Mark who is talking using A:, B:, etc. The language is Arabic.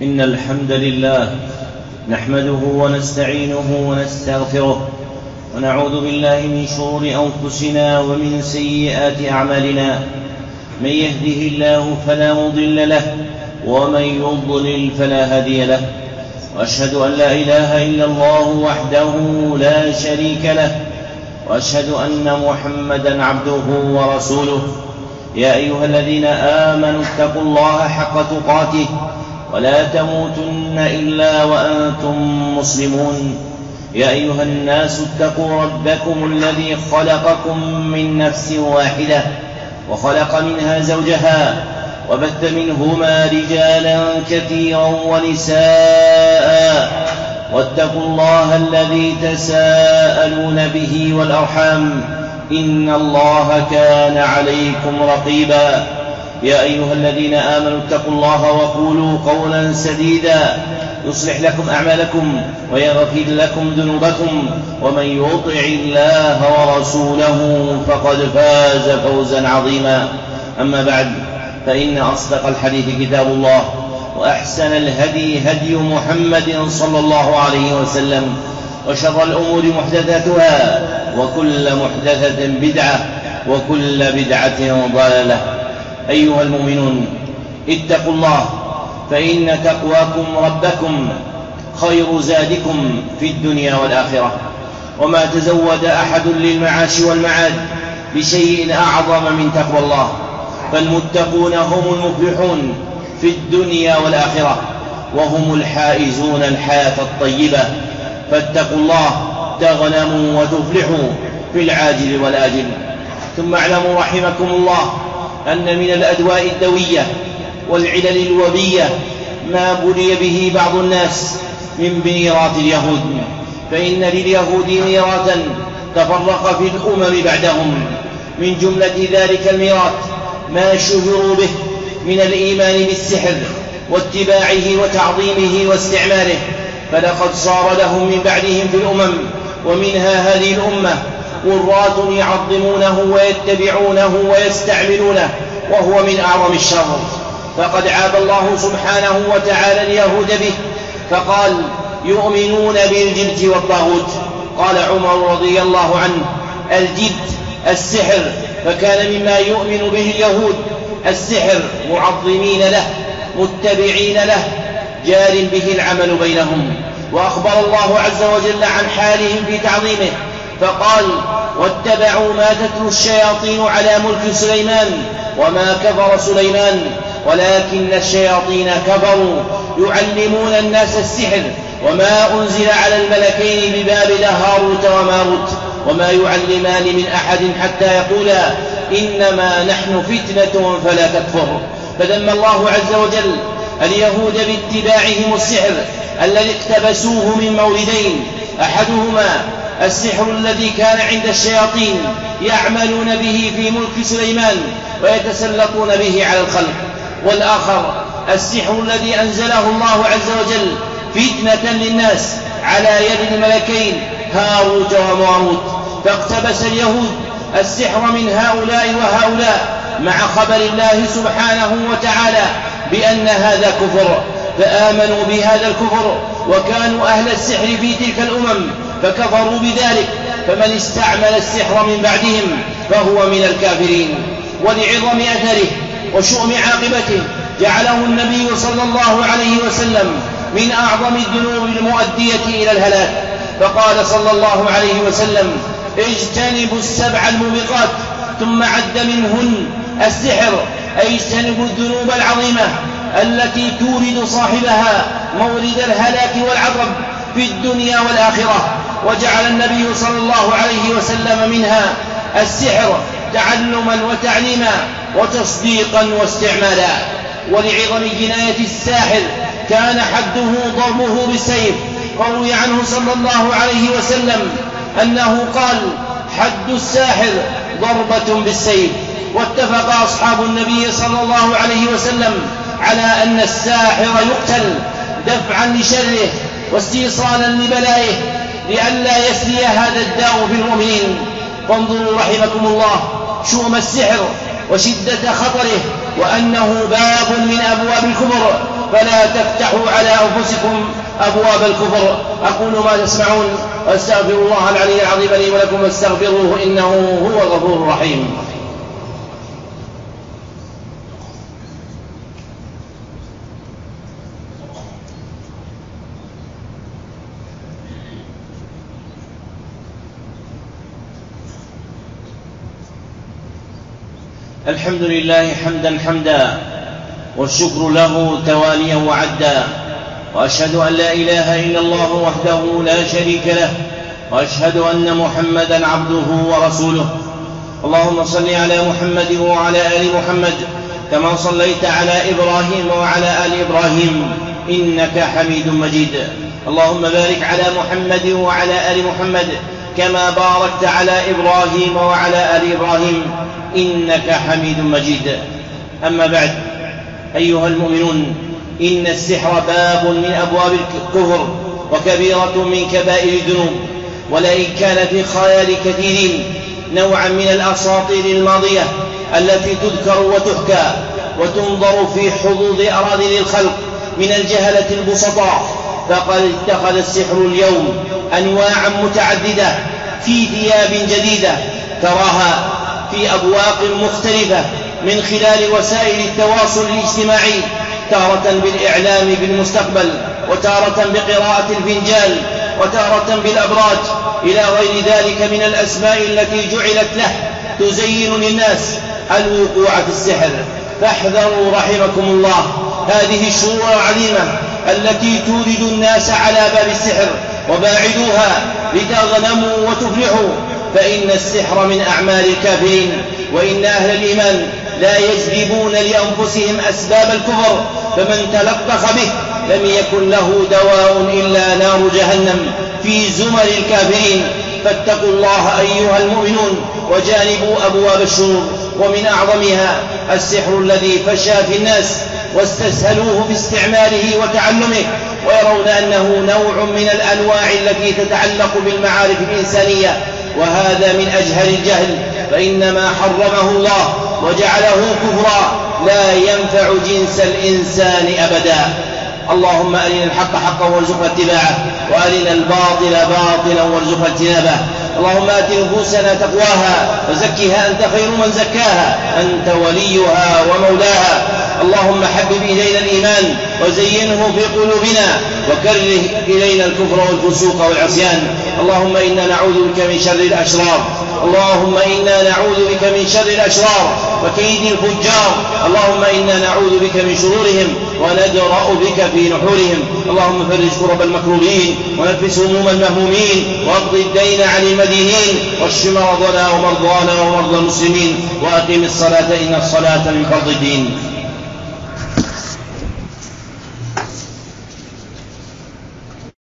A: إن الحمد لله نحمده ونستعينه ونستغفره ونعوذ بالله من شرور أنفسنا ومن سيئات أعمالنا. من يهده الله فلا مضل له ومن يضلل فلا هادي له، وأشهد أن لا إله إلا الله وحده لا شريك له، وأشهد أن محمدا عبده ورسوله. يا أيها الذين آمنوا اتقوا الله حق تقاته ولا تموتن إلا وأنتم مسلمون. يا أيها الناس اتقوا ربكم الذي خلقكم من نفس واحدة وخلق منها زوجها وبث منهما رجالا كثيرا ونساء، واتقوا الله الذي تساءلون به والأرحام إن الله كان عليكم رقيبا. يا أيها الذين آمنوا اتقوا الله وقولوا قولا سديدا يصلح لكم أعمالكم ويغفر لكم ذنوبكم، ومن يطع الله ورسوله فقد فاز فوزا عظيما. أما بعد، فإن أصدق الحديث كتاب الله، وأحسن الهدي هدي محمد صلى الله عليه وسلم، وشر الأمور محدثاتها، وكل محدثة بدعة، وكل بدعة ضلالة. أيها المؤمنون، اتقوا الله، فإن تقواكم ربكم خير زادكم في الدنيا والآخرة. وما تزود أحد للمعاش والمعاد بشيء أعظم من تقوى الله، فالمتقون هم المفلحون في الدنيا والآخرة، وهم الحائزون الحياة الطيبة. فاتقوا الله تغنموا وتفلحوا في العاجل والآجل. ثم اعلموا رحمكم الله أن من الأدواء الدوية والعلل الوبية ما بلي به بعض الناس من ميراث اليهود، فإن لليهود ميراثا تفرق في الأمم بعدهم. من جملة ذلك الميراث ما شهروا به من الإيمان بالسحر واتباعه وتعظيمه واستعماله، فلقد صار لهم من بعدهم في الأمم ومنها هذه الأمة وراة يعظمونه ويتبعونه ويستعملونه، وهو من أعظم الشر. فقد عاب الله سبحانه وتعالى اليهود به، فقال: يؤمنون بالجبت والطاغوت. قال عمر رضي الله عنه: الجبت السحر، فكان مما يؤمن به اليهود السحر، معظمين له متبعين له، جار به العمل بينهم. وأخبر الله عز وجل عن حالهم في تعظيمه، فقال: واتبعوا ما تتلو الشياطين على ملك سليمان وما كفر سليمان ولكن الشياطين كفروا يعلمون الناس السحر وما أنزل على الملكين ببابل هاروت وماروت وما يعلمان من أحد حتى يقولا إنما نحن فتنة فلا تكفر. فذم الله عز وجل اليهود باتباعهم السحر الذي اقتبسوه من موردين: أحدهما السحر الذي كان عند الشياطين يعملون به في ملك سليمان ويتسلطون به على الخلق، والآخر السحر الذي أنزله الله عز وجل فتنة للناس على يد الملكين هاروت وماروت. فاقتبس اليهود السحر من هؤلاء وهؤلاء مع خبر الله سبحانه وتعالى بأن هذا كفر، فآمنوا بهذا الكفر وكانوا أهل السحر في تلك الأمم فكفروا بذلك. فمن استعمل السحر من بعدهم فهو من الكافرين. ولعظم أثره وشؤم عاقبته جعله النبي صلى الله عليه وسلم من أعظم الذنوب المؤدية إلى الهلاك، فقال صلى الله عليه وسلم: اجتنبوا السبع الموبقات، ثم عد منهن السحر، أي اجتنبوا الذنوب العظيمة التي تورد صاحبها مورد الهلاك والعقب في الدنيا والآخرة. وجعل النبي صلى الله عليه وسلم منها السحر تعلما وتعليما وتصديقا واستعمالا. ولعظم جناية الساحر كان حده ضربه بالسيف، فروي عنه صلى الله عليه وسلم أنه قال: حد الساحر ضربة بالسيف. واتفق أصحاب النبي صلى الله عليه وسلم على أن الساحر يقتل دفعا لشره واستيصالا لبلائه لئلا يسري هذا الداء في المؤمنين. فانظروا رحمكم الله شؤم السحر وشدة خطره، وأنه باب من أبواب الكفر، فلا تفتحوا على أنفسكم أبواب الكفر. أقول ما تسمعون وأستغفر الله العلي العظيم لي ولكم فاستغفروه إنه هو الغفور الرحيم. الحمد لله حمدا حمدا والشكر له تواليا وعدا، وأشهد أن لا إله إلا الله وحده لا شريك له، وأشهد أن محمدا عبده ورسوله. اللهم صل على محمد وعلى آل محمد كما صليت على إبراهيم وعلى آل إبراهيم إنك حميد مجيد. اللهم بارك على محمد وعلى آل محمد كما باركت على إبراهيم وعلى آل إبراهيم إنك حميد مجيد. أما بعد، أيها المؤمنون، إن السحر باب من أبواب الكفر وكبيرة من كبائر الذنوب، ولئن كان في خيال كثيرين نوعا من الأساطير الماضية التي تذكر وتحكى وتنظر في حظوظ أراذل الخلق من الجهلة البسطاء، فقد اتخذ السحر اليوم أنواعا متعددة في ثياب جديدة تراها في أبواق مختلفة من خلال وسائل التواصل الاجتماعي، تارة بالإعلام بالمستقبل، وتارة بقراءة الفنجال، وتارة بالأبراج، إلى غير ذلك من الأسماء التي جعلت له تزين للناس الوقوع في السحر. فاحذروا رحمكم الله هذه الشرور العظيمة التي تورد الناس على باب السحر، وباعدوها لتغنموا وتفلحوا، فإن السحر من أعمال الكافرين، وإن أهل الإيمان لا يجلبون لأنفسهم أسباب الكفر، فمن تلطخ به لم يكن له دواء إلا نار جهنم في زمر الكافرين. فاتقوا الله أيها المؤمنون وجانبوا أبواب الشرور، ومن أعظمها السحر الذي فشى في الناس واستسهلوه باستعماله وتعلمه، ويرون أنه نوع من الأنواع التي تتعلق بالمعارف الإنسانية، وهذا من أجهل الجهل، فإنما حرمه الله وجعله كفرا لا ينفع جنس الإنسان أبدا. اللهم أرنا الحق حقا وارزقنا اتباعه، وأرنا الباطل باطلا وارزقنا اجتنابه. اللهم آت نفوسنا تقواها وزكها أنت خير من زكاها، أنت وليها ومولاها. اللهم حبب إلينا الإيمان وزينه في قلوبنا، وكره إلينا الكفر والفسوق والعصيان. اللهم إنا نعوذ بك من شر الأشرار، اللهم إنا نعوذ بك من شر الأشرار وكيد الفجار. اللهم إنا نعوذ بك من شرورهم وندرأ بك في نحورهم. اللهم فرج كرب المكروبين ونفس هموم المهمومين، واقض الدين عن المدينين، واشف مرضنا ومرضانا ومرضى المسلمين، وأقم الصلاة إن الصلاة من فرض الدين.